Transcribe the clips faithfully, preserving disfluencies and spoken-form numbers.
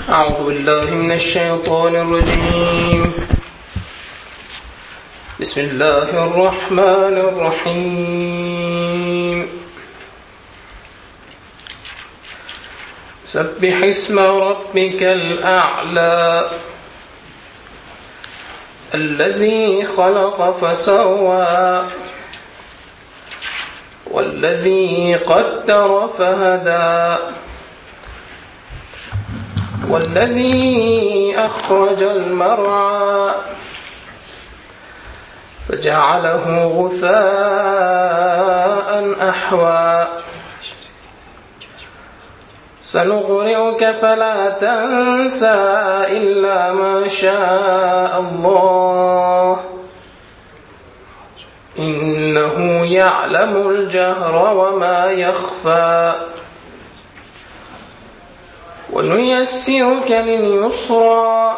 أعوذ بالله من الشيطان الرجيم. بسم الله الرحمن الرحيم. سبح اسم ربك الأعلى الذي خلق فسوى والذي قدر فهدى والذي أخرج المرعى فجعله غثاء أحوى سنقرئك فلا تنسى إلا ما شاء الله إنه يعلم الجهر وما يخفى ونيسرك لليسرى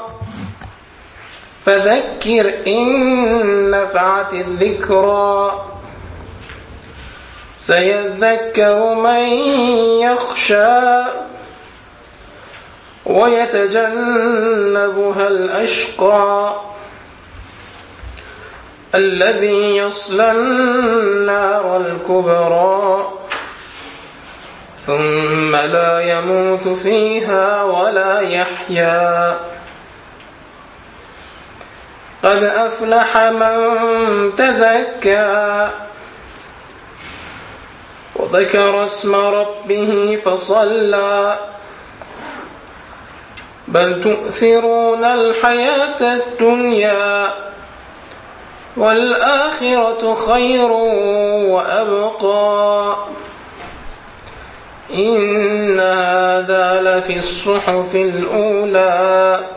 فذكر إن نفعت الذكرى سيذكر من يخشى ويتجنبها الأشقى الذي يصلى النار الكبرى ثم لا يموت فيها ولا يحيا قد أفلح من تزكى وذكر اسم ربه فصلى بل تؤثرون الحياة الدنيا والآخرة خير وأبقى إن هذا لفي الصحف الأولى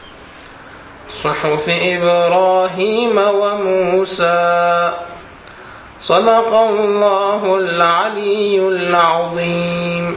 صحف إبراهيم وموسى صدق الله العلي العظيم.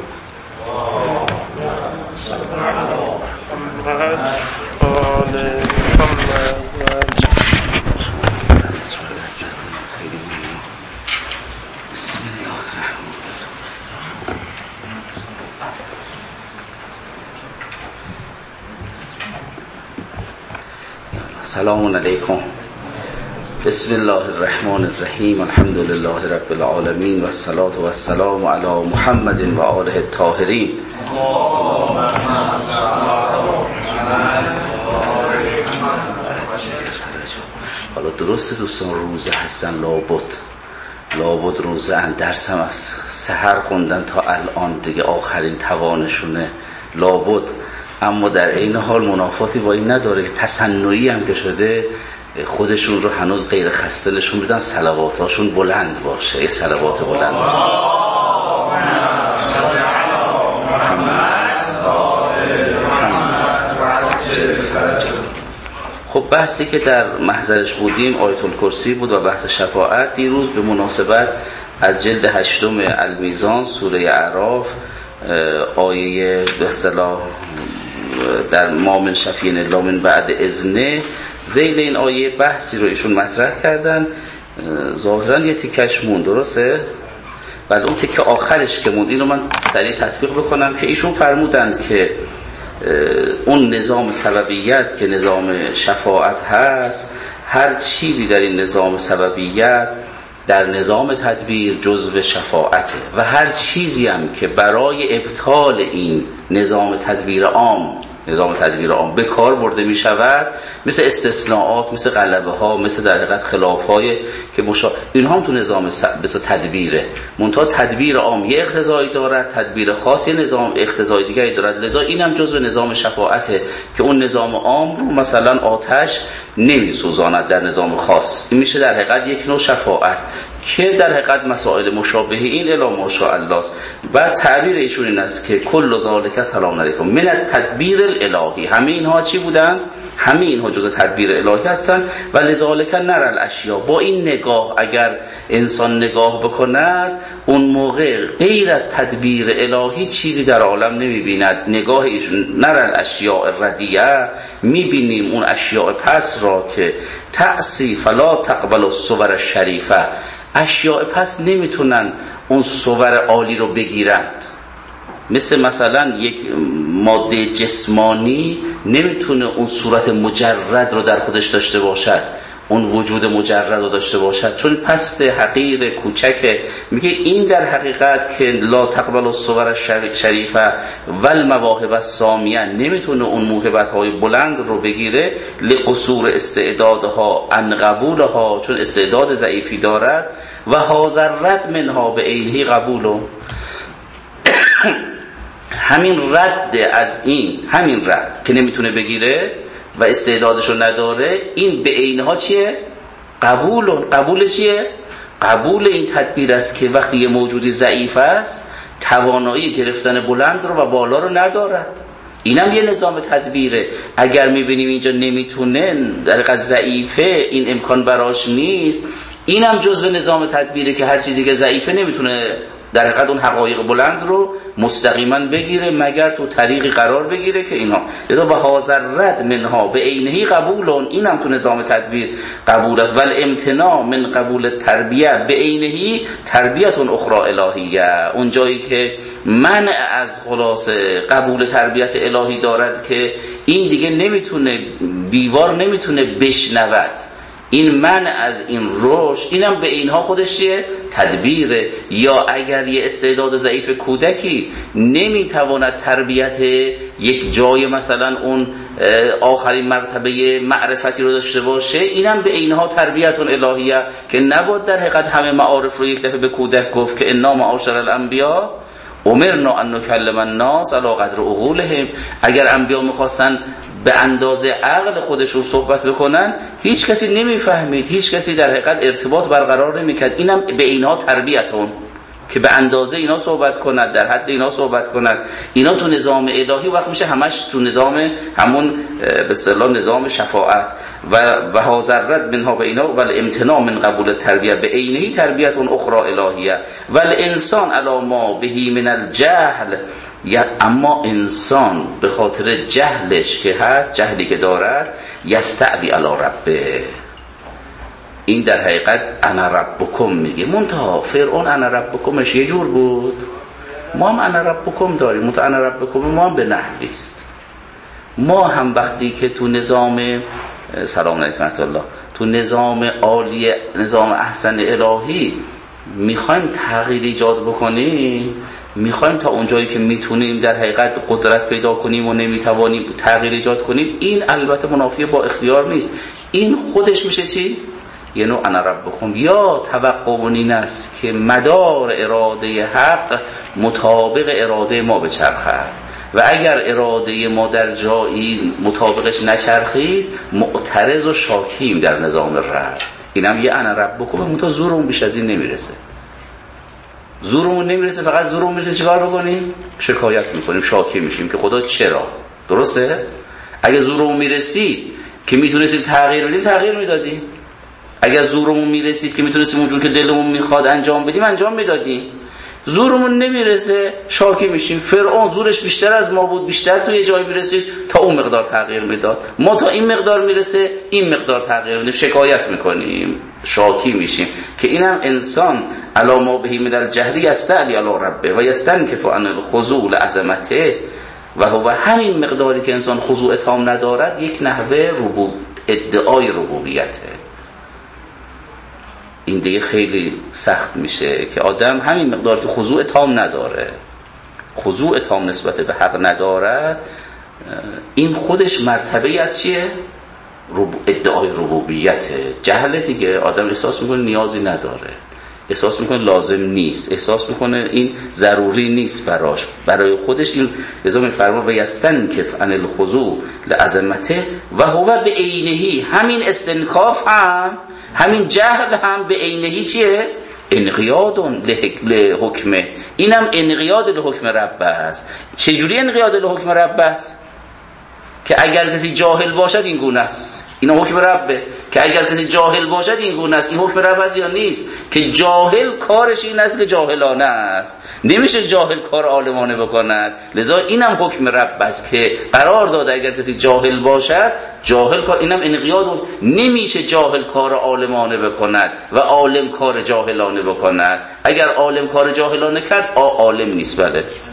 سلام علیکم. بسم الله الرحمن الرحیم. الحمد لله رب العالمین و الصلاة و السلام علی محمد و آله الطاهرین. حالا درسته دوستان روزه هستن، لابد لابد روزه ان درسم از سحر خوندن تا الان دیگه آخرین توانشونه، لابد. اما در این حال منافاتی با این نداره، تصنعی هم که شده خودشون رو هنوز غیر خسته نشون بدن، صلواتاشون بلند باشه، یه صلوات بلند باشه. خب بحثی که در محضرش بودیم آیت الکرسی بود و بحث شفاعت. دیروز به مناسبت از جلد هشتم المیزان سوره اعراف آیه به اصطلاح در ما من شفیع الا من بعد اذنه، ذیل این آیه بحثی رو ایشون مطرح کردن. ظاهرا یه تیکش مون، درسته؟ ولی اون تیکه آخرش که موند اینو من سریع تطبیق بکنم که ایشون فرمودند که اون نظام سببیت که نظام شفاعت هست، هر چیزی در این نظام سببیت در نظام تدبیر جزو شفاعته و هر چیزی هم که برای ابطال این نظام تدبیر عام نظام تدبیر عام به کار برده می شود، مثل استثناءات، مثل غلبه ها، مثل در حقیقت خلاف های که مشا... اینها هم تو نظام س... مثل تدبیره. منتها تدبیر عام یه اقتضایی دارد، تدبیر خاص یه نظام اقتضای دیگری دارد، لذا اینم جزو نظام شفاعته که اون نظام عام رو مثلا آتش نمی سوزاند در نظام خاص. این میشه در حقیقت یک نوع شفاعت که در حقیقت مسائل مشابه این الا ماشاءالله است. و تعبیر ایشون این است که کل ذالک سلام علیکم من التدبیر الالهی. همه اینها چی بودن؟ همه اینها جزء تدبیر الهی هستن. و لذالک نر الاشیا، با این نگاه اگر انسان نگاه بکند اون موقع غیر از تدبیر الهی چیزی در عالم نمیبیند. نگاه ایشون نر الاشیاء الردیعه، میبینیم اون اشیاء پس را که تأسی فلا تقبل الصور الشریفه، اشیاء پس نمیتونن اون صور عالی رو بگیرند. مثل مثلا یک ماده جسمانی نمیتونه اون صورت مجرد رو در خودش داشته باشد، اون وجود مجرد رو داشته باشد، چون پست حقیر کوچکه. میگه این در حقیقت که لا تقبل الصور الشریفه و المواهب السامیه، نمیتونه اون موهبت های بلند رو بگیره، لقصور استعدادها عن قبولها، چون استعداد ضعیفی دارد، و حاضرت منها به عینه قبولو، همین رد از این، همین رد که نمیتونه بگیره و استعدادشو نداره، این به عینها چیه؟ قبول. قبول چیه؟ قبول این تدبیر است که وقتی یه موجودی ضعیف است توانایی گرفتن بلند رو و بالا رو ندارد. اینم یه نظام تدبیره. اگر میبینیم اینجا نمیتونه، در حقیقت ضعیفه، این امکان براش نیست، اینم جزء نظام تدبیره که هر چیزی که ضعیفه نمیتونه در حقیقت اون حقایق بلند رو مستقیما بگیره مگر تو طریقی قرار بگیره که اینها لذا به حاضرت منها به عینه قبولون، اینم تو نظام تدبیر قبول است. ول امتناع من قبول تربیه به عینه تربیت اخرى الهیه، اون جایی که منع از خلاص قبول تربیت الهی دارد که این دیگه نمیتونه، دیوار نمیتونه بشنود، این من از این رشد، اینم به اینها خودش یه تدبیره. یا اگر یه استعداد ضعیف کودکی نمیتواند تربیت یک جای مثلا اون آخرین مرتبه معرفتی رو داشته باشه، اینم به اینها تربیت الهیه که نباید در حقیقت همه معارف رو یک دفعه به کودک گفت که انا معاشر الانبیا امرنا ان نکلم الناس علی قدر عقولهم. اگر انبیا میخواستن به اندازه عقل خودشون صحبت بکنن هیچ کسی نمیفهمید، هیچ کسی در حقیقت ارتباط برقرار نمیکرد. اینم به اینها تربیتون که به اندازه اینا صحبت کند، در حد اینا صحبت کند. اینا تو نظام الهی وقت میشه همش تو نظام همون به اصطلاح نظام شفاعت و و حاضرت منها به اینا. ول امتناع من قبول تربیت به عینه تربیت اخرى الهیه. ول انسان علی ما بهی من الجهل، یا اما انسان به خاطر جهلش که هست، جهلی که دارد، یستعلی علی ربه، این در حقیقت انا ربکم میگه. منتها فرعون انا ربکمش یه جور بود، ما هم انا ربکم داریم، منتها انا ربکم ما هم به نحویست. ما هم وقتی که تو نظام سلام علیکم الله تو نظام عالی، نظام احسن الهی میخوایم تغییر ایجاد بکنیم، میخوایم تا اونجایی که میتونیم در حقیقت قدرت پیدا کنیم و نمیتوانیم تغییر ایجاد کنیم، این البته منافی با اختیار نیست. این خودش میشه چی؟ یه نوع انا ربکم. یا توقع این است که مدار اراده حق مطابق اراده ما بچرخد و اگر اراده ما در جایی مطابقش نچرخید معترض و شاکیم در نظام رد. اینم یه انا ربکم، منتها زورمون بیش از این نمیرسه. زورمون نمیرسه، فقط زورمون میرسه چیکار بکنیم؟ شکایت میکنیم، شاکی میشیم که خدا چرا؟ درسته؟ اگه زورمون میرسید که میتونستیم تغییر بدیم تغییر میدادیم. اگر زورمون میرسید که میتونستیم اونجور که دلمون میخواد انجام بدیم انجام میدادیم. زورمون نمیرسه شاکی میشیم. فرعون زورش بیشتر از ما بود، بیشتر توی جای میرسید تا اون مقدار تغییر میداد. ما تا این مقدار میرسه این مقدار تغییر میدیم، شکایت میکنیم، شاکی میشیم. که اینم انسان علی ما بهی من الجهل یستعلی علی ربه و یستنکف عن الخضوع لعظمته، و هو همین مقداری که انسان خضوع تام ندارد یک نحوه ربوب ادعای ربوبیته. این دیگه خیلی سخت میشه که آدم همین مقدار که خضوع تام نداره، خضوع تام نسبت به حق ندارد، این خودش مرتبه از چیه؟ ادعای ربوبیته. جهل دیگه آدم احساس میکنه نیازی نداره، احساس میکنه لازم نیست، احساس میکنه این ضروری نیست براش، برای خودش. این لذا میفرما و یستنکف عن الخضوع لعظمته و هو به عینه، همین استنکاف هم، همین جهل هم به عینه چیه؟ انقیاد لحکمه. اینم انقیاد لحکم رب است. چجوری انقیاد لحکم رب است؟ که اگر کسی جاهل باشد این گونه است، این حکم ربه. که اگر کسی جاهل باشد این گونه است، این حکم رب است یا نیست؟ که جاهل کارش این است که جاهلانه است، نمیشه جاهل کار عالمانه بکند. لذا اینم حکم رب است که قرار داده اگر کسی جاهل باشد جاهل کار، اینم انقیاد، نمیشه جاهل کار عالمانه بکند و عالم کار جاهلانه بکند. اگر عالم کار جاهلانه کرد عالم نیست. بله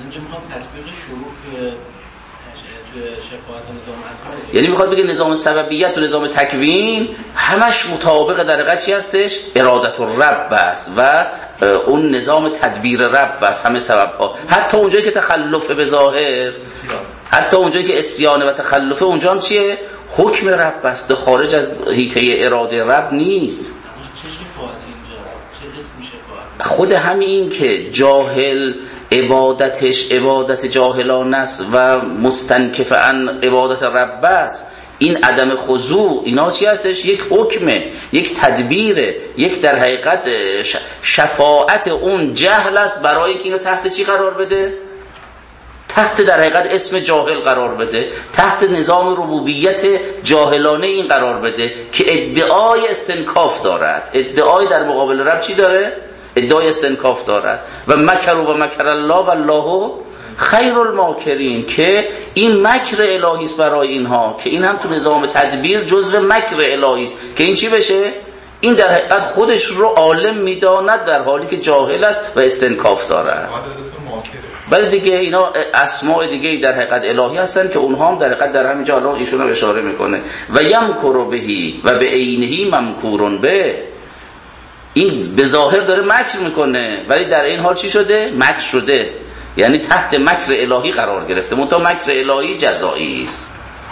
اینجا میخوام تطبیق شروع توی توی شفاعت نظام اسماء، یعنی میخواد بگه نظام سببیت و نظام تکوین همش مطابق در حقیقت چی هستش؟ ارادت الرب است و اون نظام تدبیر رب است همه سبب ها. حتی اونجایی که تخلف به ظاهر، حتی اونجایی که اسیان و تخلفه، اونجا هم چیه؟ حکم رب است، خارج از حیطه اراده رب نیست. چه شفاعتی اینجاست؟ چه اسم شفاعت؟ خود همین که جاهل عبادتش عبادت جاهلان است و مستنکف عن عبادت رب است، این عدم خضوع اینا چی هستش؟ یک حکمه، یک تدبیره، یک در حقیقت شفاعت اون جهل است برای که اینو تحت چی قرار بده؟ تحت در حقیقت اسم جاهل قرار بده، تحت نظام ربوبیت جاهلانه این قرار بده که ادعای استنکاف دارد. ادعای در مقابل رب چی داره؟ ادعای استنکاف دارد. و مکر و مکر الله و الله خیر الماکرین، که این مکر الهی است برای اینها، که این هم تو نظام تدبیر جزء مکر الهی است که این چی بشه؟ این در حقیقت خودش رو عالم میداند در حالی که جاهل است و استنکاف دارد. ولی دیگه اینا اسماء دیگه در حقیقت الهی هستن که اونها هم در حقیقت در همین جا الان ایشون هم اشاره میکنه و یمکر بهی و به عینه ممکورون به. این به ظاهر داره مکر میکنه ولی در این حال چی شده؟ مکر شده، یعنی تحت مکر الهی قرار گرفته. منتها مکر الهی جزایی است،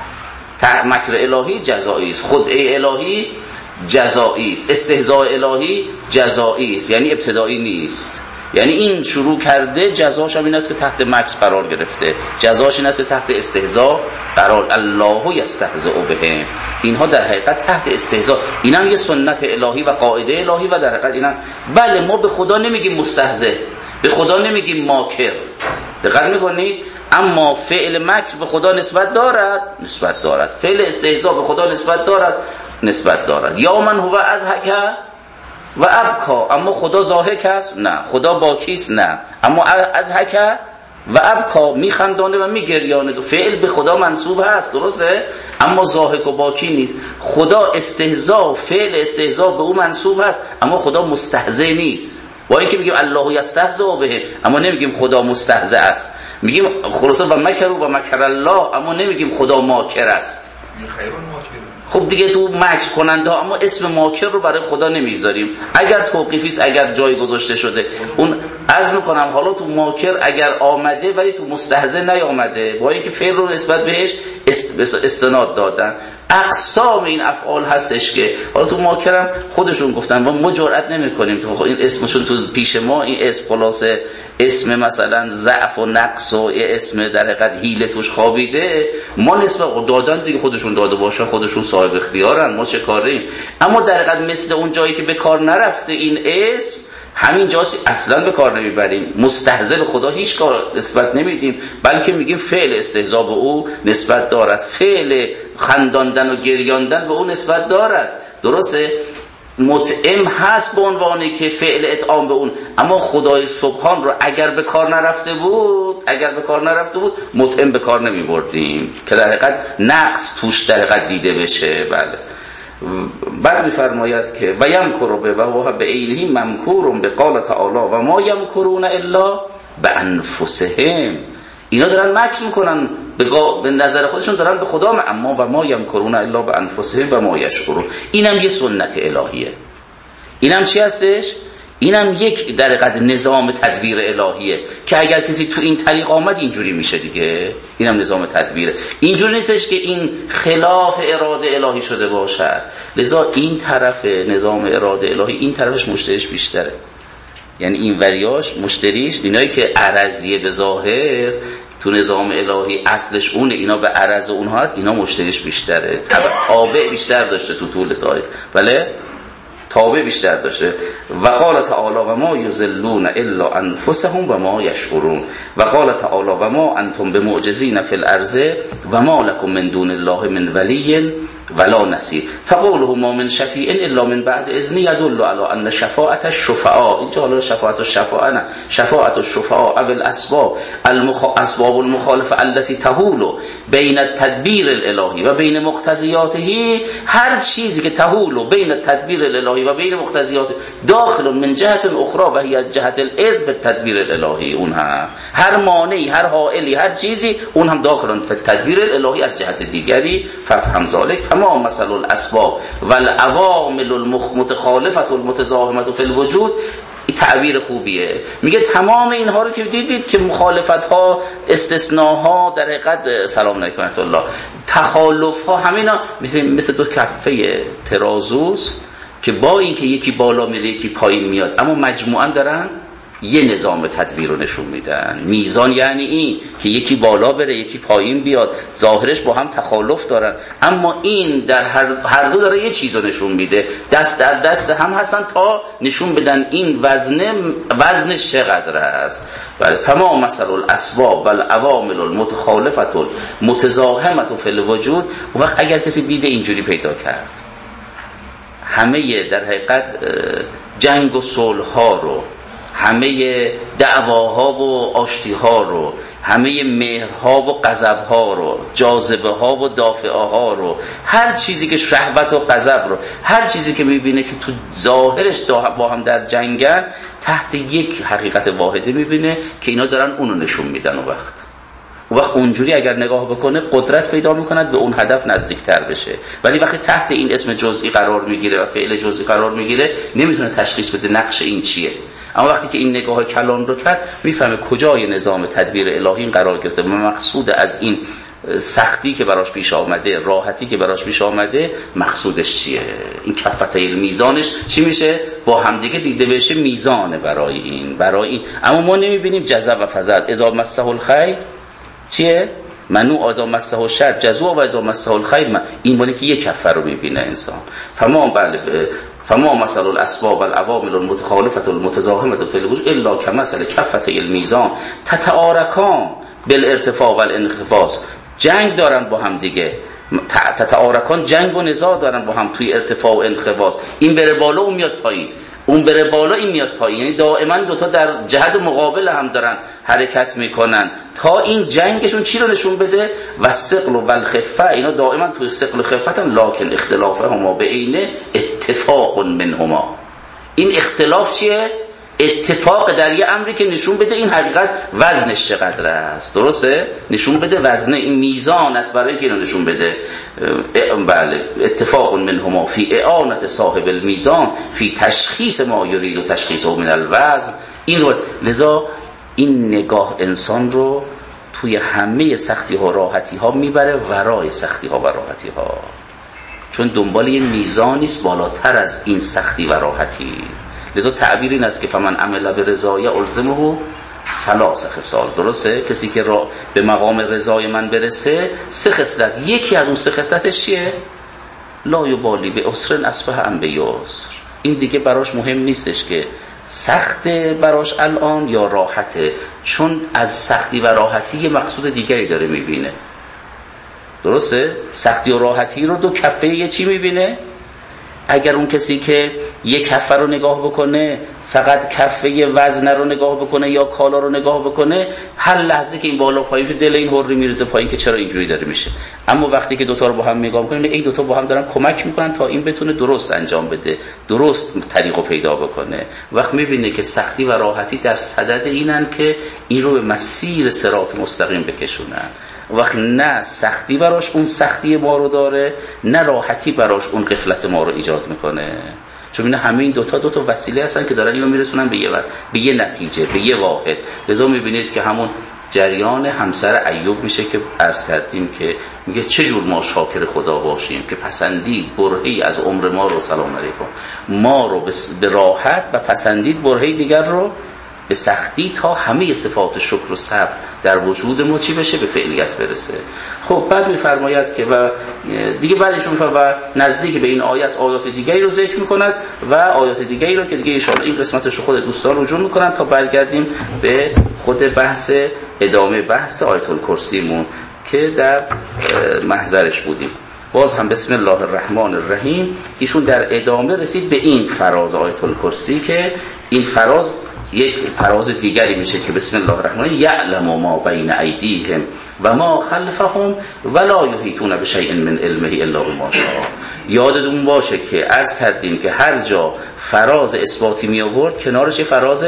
مکر الهی جزایی است، خدعه الهی جزایی است، استهزاء الهی جزایی است، یعنی ابتدایی نیست. یعنی این شروع کرده جزاش هم این است که تحت مکر قرار گرفته، جزاش این است که تحت استهزاء قرار. الله یستهزئ بهم، اینها در حقیقت تحت استهزاء. اینا هم یه سنت الهی و قاعده الهی و در حقیقت اینا. بله ما به خدا نمیگیم مستهزئ، به خدا نمیگیم ماکر، دقت میکنید؟ اما فعل مکر به خدا نسبت دارد، نسبت دارد. فعل استهزاء به خدا نسبت دارد، نسبت دارد. یا من هو اضحک و ابکا، اما خدا ضاحک است؟ نه. خدا باکی است؟ نه. اما اضحک و ابکا، میخندانه و میگریانه. تو فعل به خدا منسوب هست، درسته؟ اما ضاحک و باکی نیست. خدا استهزاء، فعل استهزاء به او منسوب هست، اما خدا مستهزئ نیست. با اینکه میگیم الله یستهزئ به، اما نمیگیم خدا مستهزئ است. میگیم خلاصه و مکر و مکر الله، اما نمیگیم خدا ماکر است. خب دیگه تو مکر کننده ها، اما اسم ماکر رو برای خدا نمیذاریم. اگر توقیفی است، اگر جای گذاشته شده، اون عرض میکنم حالا تو ماکر اگر آمده ولی تو مستهزئ نیامده، با اینکه فعل رو نسبت بهش استناد دادن. اقسام این افعال هستش که حالا تو ماکرم خودشون گفتن و ما جرئت نمیکنیم تو این اسمشون تو پیش ما، این اسم خلاصه اسم مثلا ضعف و نقص و اسم در حقیقت حیله توش خوابیده، ما نسبت دادن دیگه خودشون داده باشن، خودشون صاحب اختیارن، ما چه کاریم. اما در حقیقت مثل اون جایی که به کار نرفته این اسم، همین جاش اصلا به کار نمیبریم. مستهزئ به خدا هیچ کار نسبت نمیدیم، بلکه میگیم فعل استهزاء به او نسبت دارد، فعل خنداندن و گریاندن به او نسبت دارد. درسته؟ مطعم هست به عنوانی که فعل اطعام به اون، اما خدای سبحان رو اگر به کار نرفته بود، اگر به کار نرفته بود مطعم به کار نمی بردیم که در حقیقت نقص توش در حقیقت دیده بشه. بله. بعد می‌فرماید که و یمکر به و هو به عینه ممکور به قال تعالی و ما یمکرون الا بانفسهم. اینا دارن مکر میکنن به نظر خودشون، دارن به خدا، اما و ما یمکرون الا بانفسهم و ما یشعرون. اینم یه سنت الهیه. اینم چی هستش؟ اینم یک در حقیقت نظام تدبیر الهیه که اگر کسی تو این طریق آمد اینجوری میشه دیگه. اینم نظام تدبیره. اینجوری نیستش که این خلاف اراده الهی شده باشه. لذا این طرف نظام اراده الهی، این طرفش مشتریش بیشتره. یعنی این وریاش مشتریش، اینایی که عرضیه به ظاهر تو نظام الهی اصلش اونه، اینا به عرض اونها هست، اینا مشتریش بیشتره، تابع بیشتر داشته تو طول تاریخ. بله؟ تابع بیشتر داشته. و قال تعالی و ما یضلون الا انفسهم و ما یشعرون. و قال تعالی و ما انتم بمعجزین فی الارض و ما لكم من دون الله من ولی ولا نصیر. فقوله ما من شفیع الا من بعد اذن يدل على ان شفاعت الشفعاء، اینجا حالا شفاعت الشفعاء نه، شفاعت الشفعاء او الاسباب المخ... اسباب المخالفه التي تحول بین التدبیر الالهی و بین مقتضیاته. هر چیزی که تحول بین التدبیر الالهی الالهی و بین مقتضیات داخل من جهت اخرى و هی جهت الاذن بالتدبیر الالهی. اون هم هر مانعی، هر حائلی، هر چیزی اون هم داخل فی التدبیر الالهی از جهت دیگری. ففهم ذلك فما مثل الاسباب والعوامل المتخالفه المتزاحمه فی الوجود. این تعبیر خوبیه. میگه تمام اینها رو که دیدید که مخالفت ها، استثناها، در حقیقت سلام علیکم الله، تخالف ها، همینا مثل مثل دو کفه ترازوست که با اینکه یکی بالا میره یکی پایین میاد، اما مجموعاً دارن یه نظام تدبیر رو نشون میدن. میزان یعنی این که یکی بالا بره یکی پایین بیاد، ظاهرش با هم تخالف دارن، اما این در هر, هر دو داره یه چیز رو نشون میده، دست در دست هم هستن تا نشون بدن این وزنه وزنش چقدر است. بله. فما مثل الاسباب والعوامل المتخالفه المتزاحمه فی الوجود. اون وقت اگر کسی دیده اینجوری پیدا کرد همه در حقیقت جنگ و صلح ها رو، همه دعواها و آشتیها رو، همه مهرها و غضبها رو، جاذبه ها و دافعه ها رو، هر چیزی که شهوت و غضب رو، هر چیزی که میبینه که تو ظاهرش با هم در جنگن، تحت یک حقیقت واحده میبینه که اینا دارن اونو نشون میدن. اون وقت اون وقت اونجوری اگر نگاه بکنه قدرت پیدا میکند به اون هدف نزدیکتر بشه. ولی وقتی تحت این اسم جزئی قرار میگیره و فعل جزئی قرار میگیره نمیتونه تشخیص بده نقش این چیه. اما وقتی که این نگاه کلان رو کرد میفهمه کجای نظام تدبیر الهی این قرار گرفته و مقصود از این سختی که براش پیش آمده، راحتی که براش پیش آمده، مقصودش چیه. این کفته میزانش چی میشه؟ با همدیگه دیده بشه میزانه برای این برای این اما ما نمیبینیم جزع و فزع. اذا مسه الخیر چیه؟ منو اذا مسه الشر جزوع و اذا مسه الخیر من. این مالی که یک کفه رو میبینه انسان. فما بله فما مثل الاسباب والعوامل المتخالفه المتزاحمه فی الوجود الا كمثل کفته المیزان تتعارکان بالارتفاع والانخفاض. جنگ دارن با هم دیگه، تتعارکان جنگ و نزاع دارن با هم توی ارتفاع و انخفاض. این بره بالا اون میاد پایین، اون بره بالا این میاد پایین، یعنی دائما دوتا در جهت مقابل هم دارن حرکت میکنن تا این جنگشون چی رو نشون بده؟ و ثقل و الخفه. اینا دائما توی ثقل و خفتن، لکن اختلافهما بین اتفاق منهما. این اختلاف چیه؟ اتفاق در یه امری که نشون بده این حقیقت وزنش چقدر است. درسته؟ نشون بده وزنه، این میزان است برای که اینو نشون بده. بله. اتفاق منهما فی اعانت صاحب المیزان فی تشخیص ما یرید و تشخیصه من الوزن. این رو لذا این نگاه انسان رو توی همه سختی ها راحتی ها میبره ورای سختی ها و راحتی ها، چون دنبال یه میزانی است بالاتر از این سختی و راحتی. لذا تعبیر این است که فمن عمل برضای الزمه ثلاث خصال. درسته؟ کسی که را به مقام رضای من برسه سه خصلت، یکی از اون سه خصلتش چیه؟ لا یبالی به عسر اصبح ام به یسر. این دیگه براش مهم نیستش که سخت براش الان یا راحته، چون از سختی و راحتی یه مقصود دیگری داره میبینه. درسته؟ سختی و راحتی رو دو کفه یه چی میبینه؟ اگر اون کسی که یک کفه رو نگاه بکنه، فقط کفه وزن رو نگاه بکنه یا کالا رو نگاه بکنه، هر لحظه که این بالا پایین تو دل این حری میرزه پایین که چرا اینجوری داره میشه. اما وقتی که دوتا رو با هم نگاه بکنه، این دوتا با هم دارن کمک میکنن تا این بتونه درست انجام بده، درست طریقو پیدا بکنه. وقت میبینه که سختی و راحتی در صدد اینن که این رو به مسیر صراط مستقیم بکشونن. وقت نه سختی براش اون سختی ما رو داره، نه راحتی براش اون غفلت ما رو ایجاد میکنه. چون اینا همه این دوتا دوتا وسیله هستن که دارن اینو میرسونن به یه وقت، به یه نتیجه، به یه واحد. لذا میبینید که همون جریان همسر ایوب میشه که عرض کردیم که میگه چه جور ما شاکر خدا باشیم که پسندید برهی از عمر ما رو، سلام علیکم، ما رو به راحت و پسندید برهی دیگر رو به سختی، تا همه صفات شکر و صبر در وجود ما چی بشه؟ به فعلیت برسه. خب بعد میفرماید که و دیگه بعدش میفرماید و نزدیک به این آیه از آیات دیگری رو ذکر میکند و آیات دیگری رو که دیگه ان شاءالله این قسمتش رو خود دوستان رجوع میکنن تا برگردیم به خود بحث ادامه بحث آیت الکرسیمون که در محضرش بودیم. باز هم بسم الله الرحمن الرحیم ایشون در ادامه رسید به این فراز آیت الکرسی که این فراز یک فراز دیگری میشه که بسم الله الرحمن یعلم ما بین ایدیهم و ما خلفهم ولا یحیطون بشیء من علمه الا بما شاء. یادتون باشه که عرض کردیم که هر جا فراز اثباتی می آورد کنارش فراز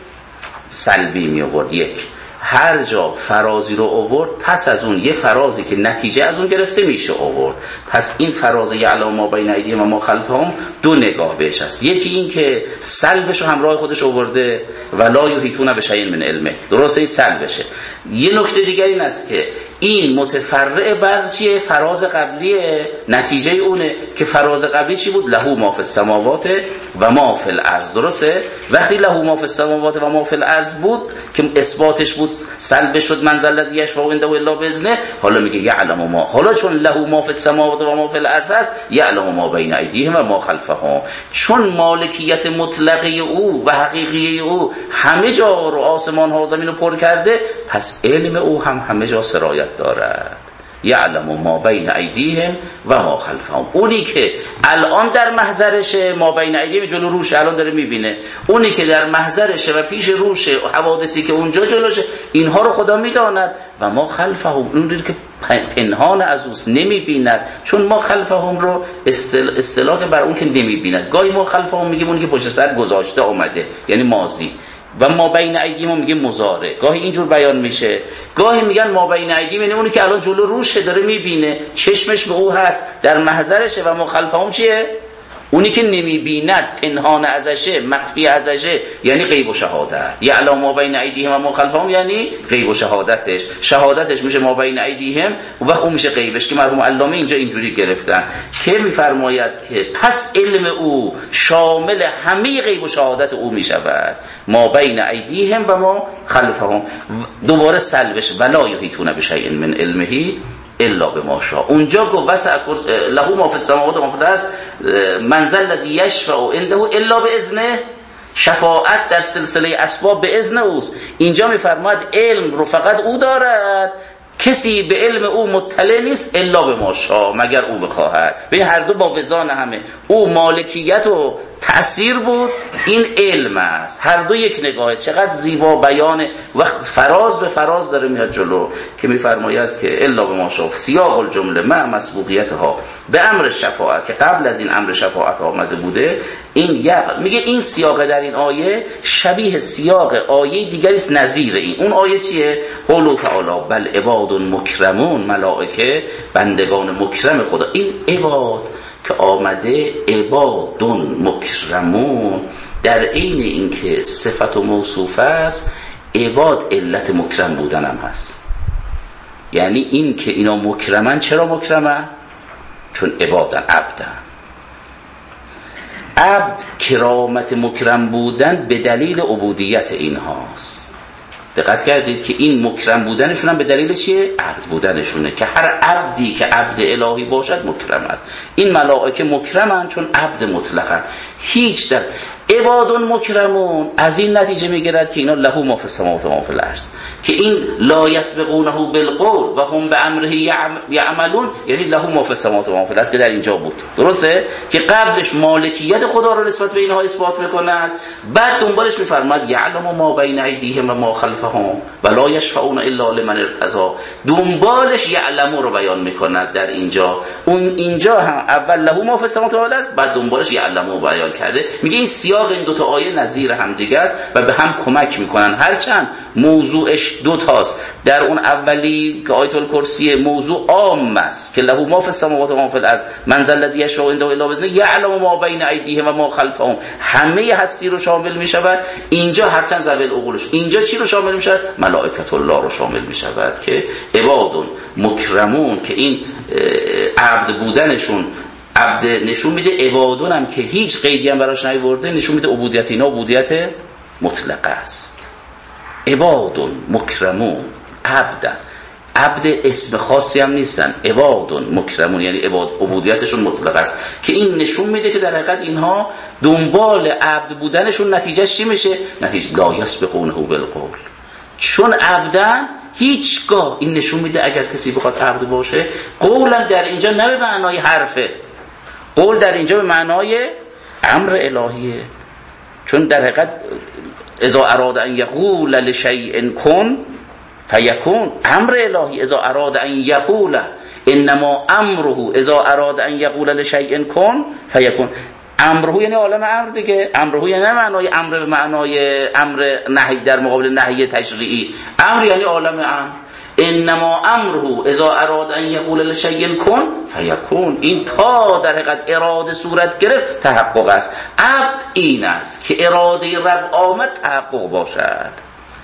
سلبی می آورد. یک هر جا فرازی رو آورد پس از اون یه فرازی که نتیجه از اون گرفته میشه آورد. پس این فراز یعلم ما بین ایدیهم و ما خلفهم دو نگاه بهش هست. یکی این که سلبش رو همراه خودش آورده ولا یحیطون بشیء من علمه، درسته این سلبشه. یه نکته دیگر این است که این متفرع بر چیه؟ فراز قبلی نتیجه اونه که فراز قبلی چی بود؟ له ما فی السماوات و ما فی الارض، درسته؟ وقتی له ما فی السماوات و ما فی الارض بود که اثباتش بود سلب شد من ذا الذی یشفع عنده الا باذنه، حالا میگه یعلم ما، حالا چون له ما فی السماوات و ما فی الارض است یعلم ما بین ایدیهم و ما خلفهم، چون مالکیت مطلقه او و حقیقی او همه جا رو آسمان ها زمین رو پر کرده، پس علم او هم همه جا سرایت دارد. یعلم ما بین ایدیهم و ما خلفهم، اونی که الان در محضرشه ما بین ایدیهم جلو روشه الان داره میبینه، اونی که در محضرشه و پیش روشه حوادثی که اونجا جلوشه اینها رو خدا میداند. و ما خلفهم اونی که پنهان از اوست نمیبیند، چون ما خلفهم رو اصطلاح بر اون که نمیبیند. گاهی ما خلفهم میگیم اونی که پشت سر گذاشته آمده یعنی ماضی، و ما بین ایدیهم میگه مضارع، گاهی اینجور بیان میشه. گاهی میگن ما بین ایدیهم یعنی اونی که الان جلو روشه داره میبینه، چشمش به او هست، در محضرشه. و ما خلفهم چیه؟ اونی که نمیبیند، پنهان ازشه، مخفی ازشه، یعنی غیب و شهادت. یعلم ما بین ایدیهم و ما خلفهم یعنی غیب و شهادتش. شهادتش میشه ما بین ایدیهم و اون میشه غیبش، که مرحوم علامه اینجا اینجوری گرفتن که میفرماید که پس علم او شامل همه غیب و شهادت او میشود. ما بین ایدیهم و ما خلفهم دوباره سلبش ولا یحیطون بشیء من علمه الا بما شاء. اونجا گفت وسع له ما فی السماوات و ما فی الارض من ذا الذی یشفع عنده الا باذنه، شفاعت در سلسله اسباب به اذن اوست. اینجا میفرماید علم رو فقط او دارد، کسی به علم او مطلع نیست الا به ما شاء، مگر او بخواهد. ببین هر دو با وزان همه، او مالکیت و تأثیر بود، این علم است. هر دو یک نگاهه. چقدر زیبا بیان، وقت فراز به فراز داره میاد جلو که میفرماید که الا به ما شاء سیاق الجمله مع مسبوقیتها به امر شفاعت، که قبل از این امر شفاعت آمده بوده. این یق... میگه این سیاق در این آیه شبیه سیاق آیه دیگری است نظیر این. اون آیه چیه؟ قول تعالی بل عباد مکرمون، ملائکه بندگان مکرم خدا. این عباد که آمده عبادون مکرمون، در عین اینکه صفت و موصوف است، عباد علت مکرم بودن هم هست. یعنی این که اینا مکرمن، چرا مکرمن؟ چون عبادن، عبدن. عبد کرامت مکرم بودن به دلیل عبودیت اینهاست. دقت کردید که این مکرم بودنشون هم به دلیل چیه؟ عبد بودنشونه، که هر عبدی که عبد الهی باشد مکرمند. این ملائکه مکرمند چون عبد مطلقن. هیچ در عبادون مکرمون از این نتیجه میگیرد که اینا له ما فی السماوات و ما فی الارض، که این لا یسبقونه بالقول و هم بامره یعملون، یعنی له ما فی السماوات و ما فی الارض که در اینجا بود، درسته؟ که قبلش مالکیت خدا رو نسبت به اینها اثبات میکنند، بعد دنبالش میفرماد یعلم ما بین ایدیهم و ما خلفهم و لا یشفعون الا لمن ارتضی، دنبالش یعلم رو بیان میکند در اینجا. اون اینجا هم اول له ما فی السماوات و ما فی الارض، بعد دنبالش یعلم رو بیان کرده. میگه این سیاق این دو تا آیه نظیر هم دیگه است و به هم کمک میکنن، هرچند موضوعش دو تاست. در اون اولی که آیت الکرسی موضوع عام است که له ما فی السماوات و ما فی الارض من ذا الذی یشفع عنده الا باذنه یعلم ما بین ایدیهم و ما خلفهم، همه هستی رو شامل میشود. اینجا هرچند ذوی العقولش، اینجا چی رو شامل میشود؟ ملائکه الله رو شامل میشود که عبادون مکرمون، که این عبد بودنشون عبد نشون میده. عبادون هم که هیچ قیدی هم براش نیورده نشون میده عبودیت اینا عبودیت مطلقه است. عبادون مکرمون، عبدن، عبد اسم خاصی هم نیستن، عبادون مکرمون یعنی عباد عبودیتشون مطلق است، که این نشون میده که در حقیقت اینها دنبال عبد بودنشون نتیجهش چی میشه؟ نتیجه لا یسبقونه بالقول، چون عبدن هیچگاه. این نشون میده اگر کسی بخواد عبد باشه، قولم در اینجا نه به معنای حرفه، قول در اینجا به معنای امر الهیه، چون در حقیقت اذا اراد ان یقول لشیء کن فیکون، امر الهی اذا اراد ان یقول، انما امره اذا اراد ان یقول لشیء کن فیکون. امره یعنی عالم امر دیگه. امره یعنی نه معنای امر به معنای امر نهی در مقابل نهی تشریعی، امر یعنی عالم امر. انما امره اذا اراد ان یقول لشیء کن فیکون، این تا در حقیقت اراده صورت گرفت تحقق است. عبد این است که اراده رب آمد تحقق باشد.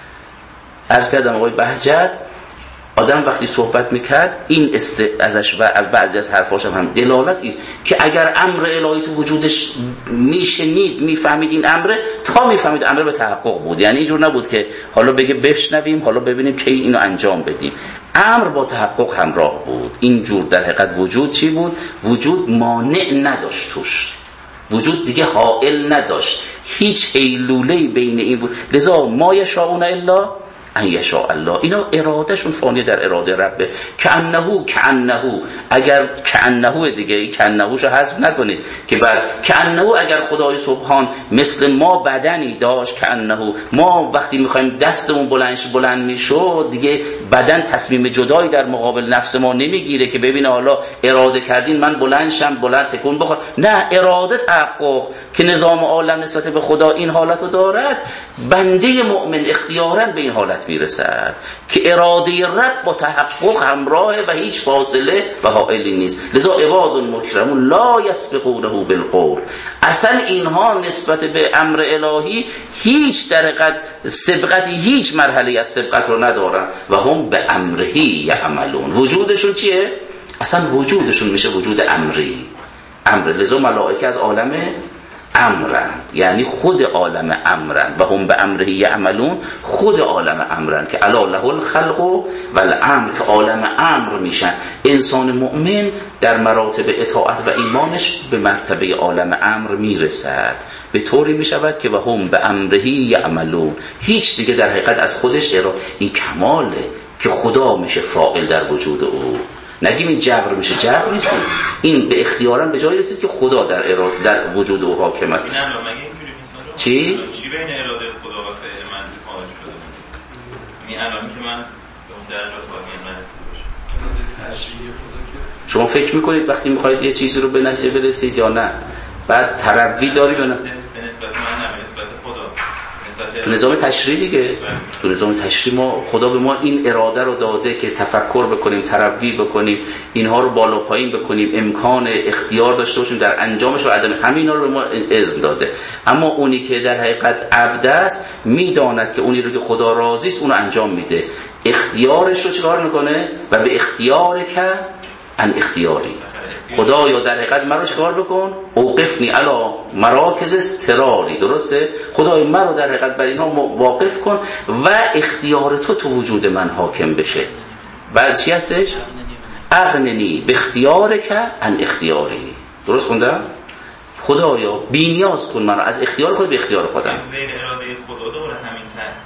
عرض کردم آقای بهجت آدم وقتی صحبت میکرد این است ازش و بعضی از حرفاش هم دلالت این که اگر امر الهی تو وجودش میشنید میفهمید این امره، تا میفهمید امر به تحقق بود. یعنی اینجور نبود که حالا بگه بشنویم حالا ببینیم کی اینو انجام بدیم. امر با تحقق همراه بود. اینجور در حقیقت وجود چی بود؟ وجود مانع نداشت توش، وجود دیگه حائل نداشت، هیچ حیلوله‌ای بین این بود. لذا ما یشاءون الا ان یشاء الله، اینا ارادهشون فانی در اراده ربه. کأنه کأنه اگر کأنه دیگه کأنهشو حذف نکنید که بعد کأنه اگر خدای سبحان مثل ما بدنی داشت، کأنه ما وقتی میخوایم دستمون بلندش بلند میشد دیگه بدن تصمیم جدایی در مقابل نفس ما نمیگیره که ببینه حالا اراده کردین من بلند شم بلند تکون بخور، نه، اراده تحقق که نظام عالم نسبت به خدا این حالتو دارد، بنده مؤمن اختیاراً به این حالت میرسد که اراده رب با تحقق همراهه و هیچ فاصله و حائلی نیست. لذا عباد مکرمون لا یسبقونه بالقول، اصلا اینها نسبت به امر الهی هیچ درقت سبقتی، هیچ مرحله از سبقت رو ندارن و هم به امرهی یعملون. وجودشون چیه؟ اصلا وجودشون میشه وجود امری، امر. لذا ملائکه از عالم امرن، یعنی خود عالم امرن و هم به امره یعملون، خود عالم امرن که الا له الخلق و الامر، که عالم امر میشن. انسان مؤمن در مراتب اطاعت و ایمانش به مرتبه عالم امر میرسد، به طوری میشود که و هم به امره یعملون، هیچ دیگه در حقیقت از خودش ارا. این کماله که خدا میشه فاعل در وجود او، نگیم این جبر میشه، جبر نیست، این به اختیارم به جایی رسید که خدا در اراده در وجود او حاکم است. چی؟ چی بین اراده خدا و فعل من حاجت شده؟ این الان که من به اون درجات حاکم نرسیده باشم. شما فکر میکنید وقتی میخواید یه چیزی رو به نتیجه برسید یا نه؟ بعد ترقی داری یا نه؟ نسبت من نه، نسبت خدا. تو نظام تشریع دیگه، تو نظام تشریع ما خدا به ما این اراده رو داده که تفکر بکنیم، تروی بکنیم، اینها رو بالا پایین بکنیم، امکان اختیار داشته باشیم در انجامش و عدم، همینا رو به ما اذن داده. اما اونی که در حقیقت عبد است میداند که اونی رو که خدا راضی است اون رو انجام میده، اختیارش رو چیکار میکنه؟ و به اختیار که ان اختیاری، خدایا در حقیقت مرا چیکار بکن؟ اوقفنی علی مراکز استراری، درسته؟ خدای مرا در حقیقت بر اینها واقف کن و اختیار تو تو وجود من حاکم بشه. بعد چی هستش؟ اغننی به اختیار که ان اختیاری، درست خوندم؟ خدایا بی‌نیاز کن مرا از اختیار خود به اختیار خودم. زیر اراده خدا دوره همین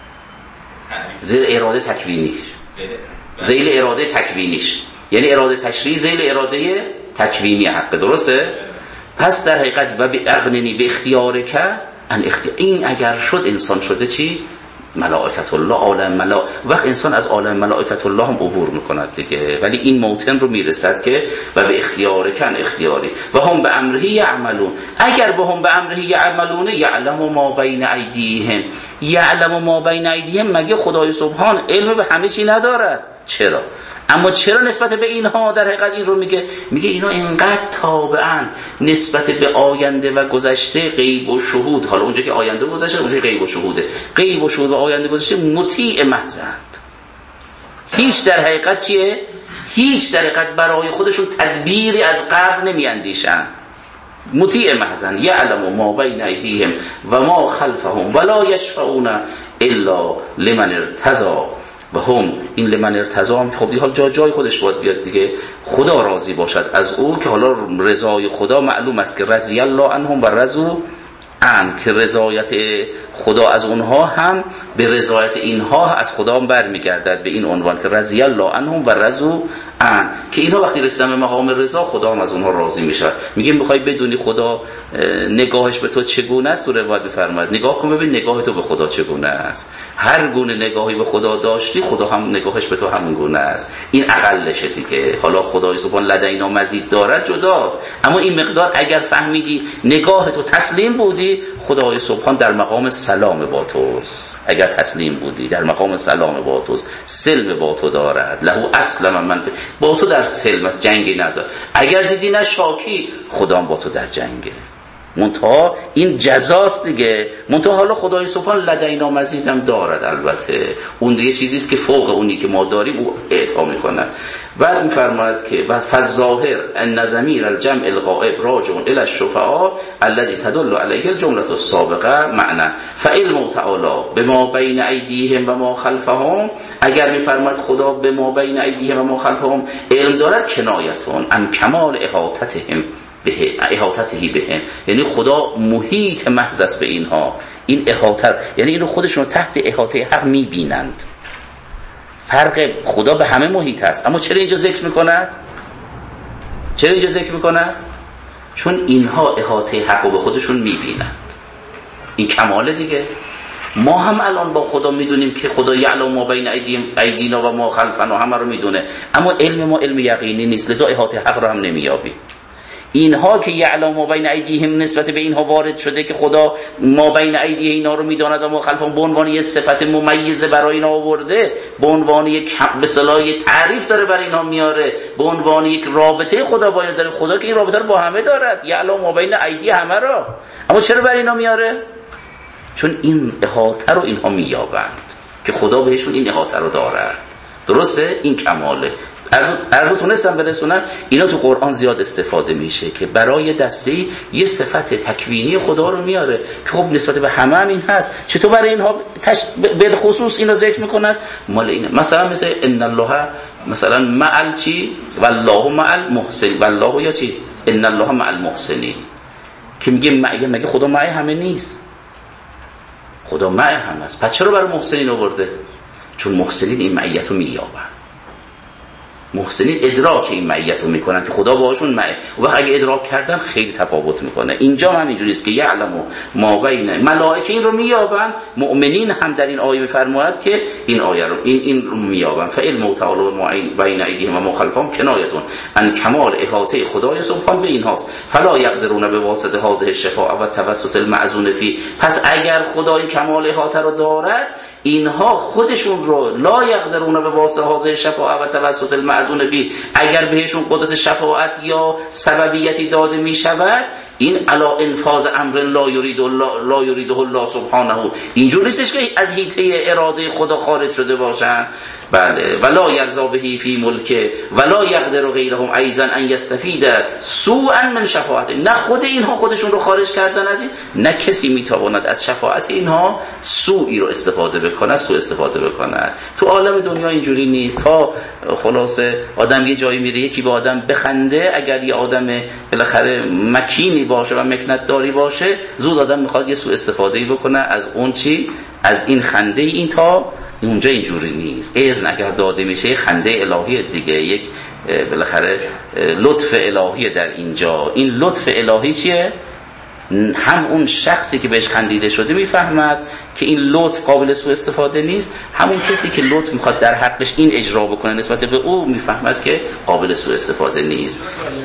تعریف، زیر اراده تکوینیش، زیر اراده تکوینیش، یعنی اراده تشریعی زیر اراده تکوینی حق، درسته؟ پس در حقیقت و به اغننی به اختیار که ان اختیار، این اگر شد انسان شده چی؟ ملائکت الله، عالم ملائکت. وقت انسان از عالم ملائکت الله هم عبور میکند دیگه، ولی این موطن رو میرسد که و به اختیار کن اختیاری و هم به امره یعملون. اگر به هم به امره یعملون یعلم ما بین ایدیهم، یعلم ما بین ایدیهم، مگه خدای سبحان علم به همه چی ندارد؟ چرا؟ اما چرا نسبت به اینها در حقیقت این رو میگه؟ میگه اینا اینقدر تابعن نسبت به آینده و گذشته، غیب و شهود. حالا اونجا که آینده و گذشته، اونجا غیب و شهوده، غیب و شهود و آینده و گذشته مطیع محضند، هیچ در حقیقت چیه؟ هیچ در حقیقت برای خودشون تدبیری از قبل نمیاندیشن، مطیع محضن. یعلم ما بین ایدیهم و ما خلفهم ولا یشفعون الا لمن ارتضی و هم این لمن ارتضی. خب حال جا جای خودش باید بیاد دیگه، خدا راضی باشد از او، که حالا رضای خدا معلوم است که رضی الله عنهم و رضوا ان که رضایت خدا از اونها هم به رضایت اینها از خدا هم برمیگردد، به این عنوان که رضی الله عنهم و رضوا ان، که اینها وقتی رسیدن به مقام رضا خدا هم از اونها راضی میشه. میگیم میخوای بدونی خدا نگاهش به تو چگونه است، تو روایت بفرماید نگاه کن ببین نگاه تو به خدا چگونه است. هر گونه نگاهی به خدا داشتی خدا هم نگاهش به تو همون گونه است. این اقلشه دیگه. حالا خدای سبحان لدینا مزید دارد جداست، اما این مقدار اگر فهمیدی نگاه تو تسلیم بودی خدای سبحان در مقام سلام با توست. اگر تسلیم بودی در مقام سلام با توست، سلم با تو دارد. لهو اسلم من با تو در سلم است، جنگی نداره. اگر دیدی نه شاکی خدا با تو در جنگه. منتها این جزاست دیگه. منتها حالا خدای سبحان لدینا مزید هم دارد، البته اون دیگه چیزی است که فوق اونی که ما داریم او اعطا میکنه. بعد میفرماید که و فالظاهر ان ضمیر الجمع الغائب راجع الی الشفعاء الذي تدل علیه الجمله السابقه معنی فعلم تعالی بما بین ایدیهم و ما خلفهم. اگر میفرماید خدا به ما بین ایدیهم و ما خلفهم علم دارد، کنایتون ان کمال احاطتهم به احاطته بهم، یعنی خدا محیط محض است به اینها. این احاطه یعنی اینو خودشون تحت احاطه حق میبینند. فرق خدا به همه محیط است، اما چرا اینجا ذکر میکند؟ چرا اینجا ذکر میکند؟ چون اینها احاطه حق رو به خودشون میبینند. این کماله دیگه. ما هم الان با خدا میدونیم که خدا یعلم ما بین ایدینا و ما خلفنا، همه رو میدونه، اما علم ما علم یقینی نیست، لذا احاطه حق رو هم نمییابیم. اینها که یعلم ما بین ایدیهم نسبت به اینها وارد شده که خدا ما بین ایدیه اینا رو میداند و ما خلفهم به عنوان یک صفت ممیزه برای اینا آورده، به عنوان یک به اصطلاح تعریف داره برای اینا میاره، به عنوان یک رابطه خدا با اینا داره. خدا که این رابطه رو با همه دارد، یعلم ما بین ایدیه همه را، اما چرا برای اینا میاره؟ چون این احاطه رو اینها مییابند که خدا بهشون این احاطه رو دارد. درسته؟ این کماله. عرضو تونستم برسونم. اینا تو قرآن زیاد استفاده میشه که برای دستی یه صفت تکوینی خدا رو میاره که خب نسبت به همه هم این هست. چطور برای اینها تش... به خصوص اینا ذکر میکنند؟ مال اینه. مثلا مثل ان الله مثلا مع چی والله مع المحسن، والله یا چی ان الله مع المحسنین، که میگه مگه مگه خدا مع همه نیست؟ خدا مع همه است. پس چرا برای محسنین آورده؟ چون محسنین این معیت رو مییابن. محسنین ادراک این معیت رو میکنن که خدا باهاشون معه، و اگه ادراک کردن خیلی تفاوت میکنه. اینجا هم اینجوری است که یعلم ما بین، ملائکه این رو مییابن، مؤمنین هم در این آیه میفرماید که این آیه رو این این رو مییابن. فعلم تعالی بین ایدیهم و ما خلفهم کنایتون ان کمال احاطه خدای سبحان به اینهاست. فلا یقدرون به واسطه هذه الشفاعه و توسط المعزون فی. پس اگر خدای کمال احاطه رو دارد، اینها خودشون رو لا یقدرون به واسطه هذه الشفاعه و توسط المعزون فی، اگر بهشون قدرت شفاعت یا سببیتی داده می شود، این علا انفاذ امر لا یرید الله لا یریده الله سبحانه، اینجور نیستش که از حیطه اراده خدا خارج شده باشن. بله. ولا یرضا به فی ملکه ولا یقدر غیرهم ایضا ان یستفید سوءا من شفاعت. نه خود اینها خودشون رو خارج کردن از این، نه کسی میتواند از شفاعت اینها سوئی رو استفاده بکنه، سوء استفاده بکنه. تو عالم دنیا اینجوری نیست. تا خلاصه آدم یه جایی میره یکی به آدم بخنده، اگر یه آدم بالاخره مکینی باشه و مکنت داری باشه، زود آدم میخواد یه سوء استفاده‌ای بکنه از اون چی، از این خنده این. تا اونجا اینجوری نیست. اذن اگر داده میشه خنده الهی دیگه، یک بالاخره لطف الهی در اینجا. این لطف الهی چیه؟ هم اون شخصی که بهش خندیده شده میفهمد که این لطف قابل سوء استفاده نیست، همون کسی که لطف میخواد در حقش این اجرا بکنه نسبت به او میفهمد که قابل سوء استفاده نیست.